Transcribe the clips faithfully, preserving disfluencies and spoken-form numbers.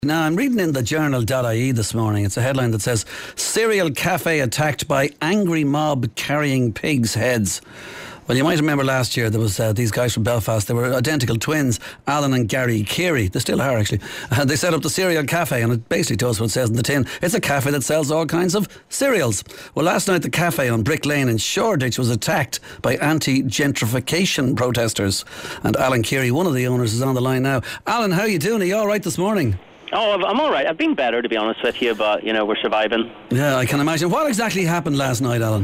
Now, I'm reading in the journal dot I E this morning. It's a headline that says, cereal cafe attacked by angry mob carrying pigs' heads. Well, you might remember last year there was uh, these guys from Belfast. They were identical twins, Alan and Gary Keary. They still are, actually. Uh, they set up the cereal cafe, and it basically does what it says in the tin. It's a cafe that sells all kinds of cereals. Well, last night the cafe on Brick Lane in Shoreditch was attacked by anti-gentrification protesters. And Alan Keary, one of the owners, is on the line now. Alan, how are you doing? Are you all right this morning? Oh, I'm all right. I've been better, to be honest with you, but, you know, we're surviving. Yeah, I can imagine. What exactly happened last night, Alan?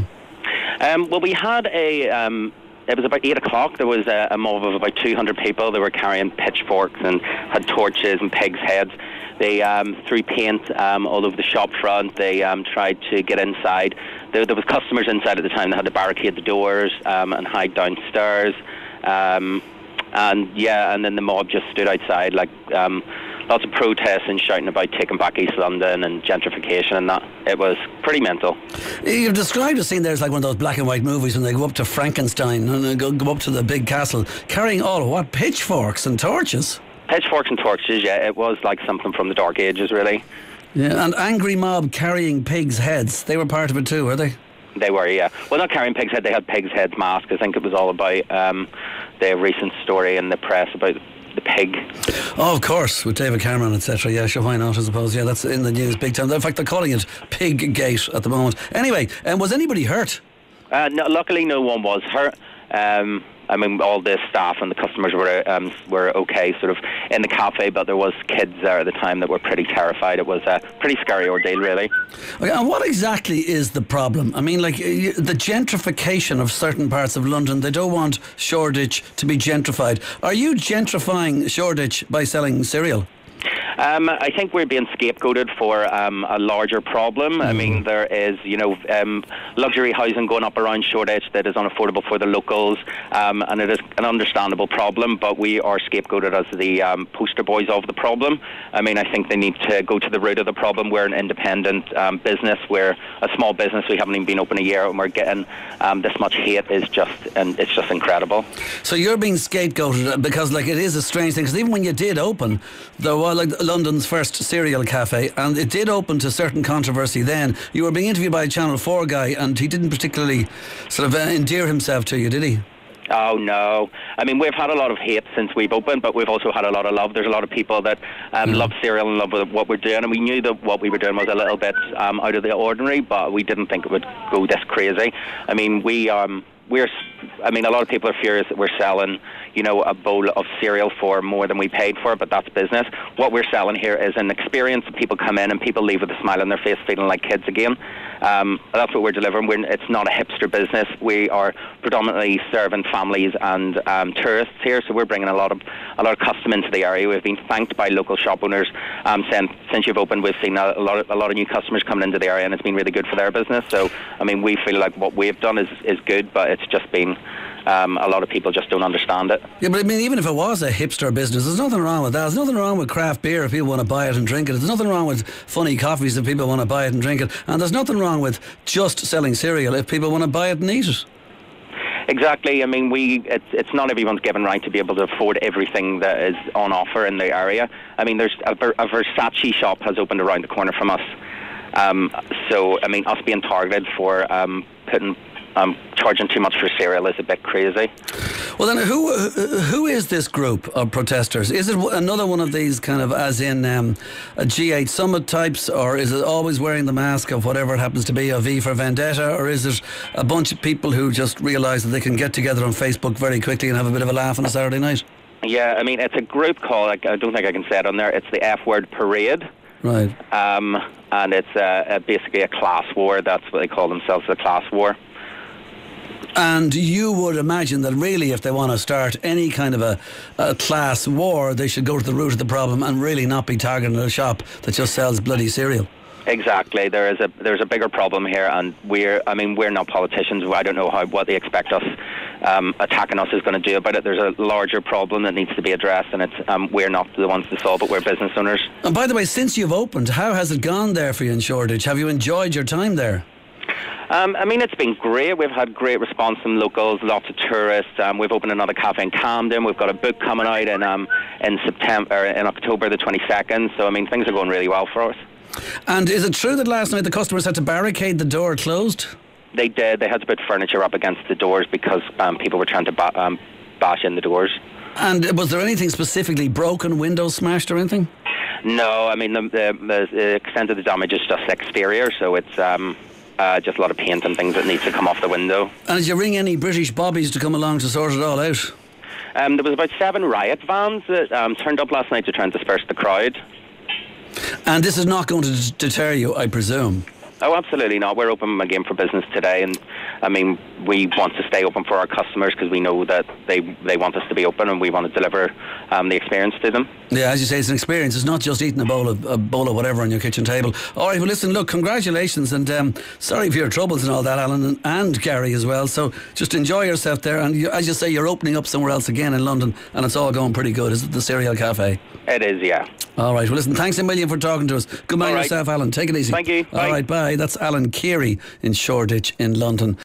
Um, well, we had a... Um, it was about eight o'clock. There was a, a mob of about two hundred people. They were carrying pitchforks and had torches and pigs' heads. They um, threw paint um, all over the shop front. They um, tried to get inside. There, there was customers inside at the time. They had to barricade the doors um, and hide downstairs. Um, and, yeah, and then the mob just stood outside, like... Um, Lots of protests and shouting about taking back East London and gentrification and that. It was pretty mental. You've described the scene there as like one of those black and white movies when they go up to Frankenstein and they go, go up to the big castle, carrying all, what, pitchforks and torches? Pitchforks and torches, yeah. It was like something from the Dark Ages, really. Yeah, and angry mob carrying pigs' heads. They were part of it too, were they? They were, yeah. Well, not carrying pigs' heads, they had pigs' heads masked. I think it was all about um, the recent story in the press about the pig. Oh, of course, with David Cameron, et cetera. Yeah, sure, why not, I suppose. Yeah, that's in the news big time. In fact, they're calling it Pig Gate at the moment. Anyway, um, was anybody hurt? Uh, no, luckily, no one was hurt. Um, I mean, all the staff and the customers were um, were okay, sort of in the cafe, but there was kids there at the time that were pretty terrified. It was a pretty scary ordeal, really. Okay, and what exactly is the problem? I mean, like the gentrification of certain parts of London. They don't want Shoreditch to be gentrified. Are you gentrifying Shoreditch by selling cereal? Um, I think we're being scapegoated for um, a larger problem. Mm. I mean, there is, you know, um, luxury housing going up around Shoreditch that is unaffordable for the locals, um, and it is an understandable problem, but we are scapegoated as the um, poster boys of the problem. I mean, I think they need to go to the root of the problem. We're an independent um, business. We're a small business. We haven't even been open a year, and we're getting um, this much hate is just, and it's just incredible. So you're being scapegoated because, like, it is a strange thing, because even when you did open, there was, like, London's first cereal cafe, and it did open to certain controversy then. You were being interviewed by a Channel four guy, and he didn't particularly sort of uh, endear himself to you, did he? Oh, no. I mean, we've had a lot of hate since we've opened, but we've also had a lot of love. There's a lot of people that um, mm. love cereal and love what we're doing, and we knew that what we were doing was a little bit um, out of the ordinary, but we didn't think it would go this crazy. I mean, we... Um, We're, I mean, a lot of people are furious that we're selling, you know, a bowl of cereal for more than we paid for, but that's business. What we're selling here is an experience that people come in and people leave with a smile on their face, feeling like kids again. Um, that's what we're delivering. We're, it's not a hipster business. We are predominantly serving families and um, tourists here, so we're bringing a lot of a lot of custom into the area. We've been thanked by local shop owners. Um, since, since you've opened, we've seen a, a lot of a lot of new customers coming into the area, and it's been really good for their business. So, I mean, we feel like what we've done is is good, but it's just been um, a lot of people just don't understand it. Yeah, but I mean, even if it was a hipster business, there's nothing wrong with that. There's nothing wrong with craft beer if people want to buy it and drink it. There's nothing wrong with funny coffees if people want to buy it and drink it. And there's nothing wrong with just selling cereal if people want to buy it and eat it. Exactly. I mean, we it's, it's not everyone's given right to be able to afford everything that is on offer in the area. I mean, there's a, a Versace shop has opened around the corner from us. Um, so, I mean, us being targeted for um, putting Um, charging too much for cereal is a bit crazy. Well, then, who who is this group of protesters? Is it another one of these kind of, as in um, a G eight Summit types, or is it always wearing the mask of whatever it happens to be, a V for Vendetta, or is it a bunch of people who just realise that they can get together on Facebook very quickly and have a bit of a laugh on a Saturday night? Yeah, I mean, it's a group called, I don't think I can say it on there, it's the F-word Parade. Right. Um, and it's uh, a, basically a class war. That's what they call themselves, the class war. And you would imagine that really if they want to start any kind of a, a class war, they should go to the root of the problem and really not be targeting a shop that just sells bloody cereal. Exactly. There is a there's a bigger problem here, and we're I mean we're not politicians. I don't know how what they expect us um, attacking us is going to do about it. There's a larger problem that needs to be addressed, and it's um, we're not the ones to solve it. We're business owners. And by the way, since you've opened, how has it gone there for you in Shoreditch? Have you enjoyed your time there? Um, I mean, it's been great. We've had great response from locals, lots of tourists. Um, we've opened another cafe in Camden. We've got a book coming out in um, in September, or in October the twenty-second. So I mean, things are going really well for us. And is it true that last night the customers had to barricade the door closed? They did. They had to put furniture up against the doors because um, people were trying to ba- um, bash in the doors. And was there anything specifically broken, windows smashed or anything? No, I mean, the, the, the extent of the damage is just exterior, so it's um, uh, just a lot of paint and things that needs to come off the window. And did you ring any British bobbies to come along to sort it all out? Um, there was about seven riot vans that um, turned up last night to try and disperse the crowd. And this is not going to d- deter you, I presume? Oh, absolutely not. We're open again for business today, and I mean, we want to stay open for our customers because we know that they they want us to be open, and we want to deliver um, the experience to them. Yeah, as you say, it's an experience. It's not just eating a bowl of a bowl of whatever on your kitchen table. All right, well, listen, look, congratulations, and um, sorry for your troubles and all that, Alan, and, and Gary as well. So just enjoy yourself there, and you, as you say, you're opening up somewhere else again in London, and it's all going pretty good. Is it the Cereal Cafe? It is, yeah. All right, well, listen, thanks a million for talking to us. Good man right. yourself, Alan. Take it easy. Thank you. All Bye. right, bye. That's Alan Keary in Shoreditch in London.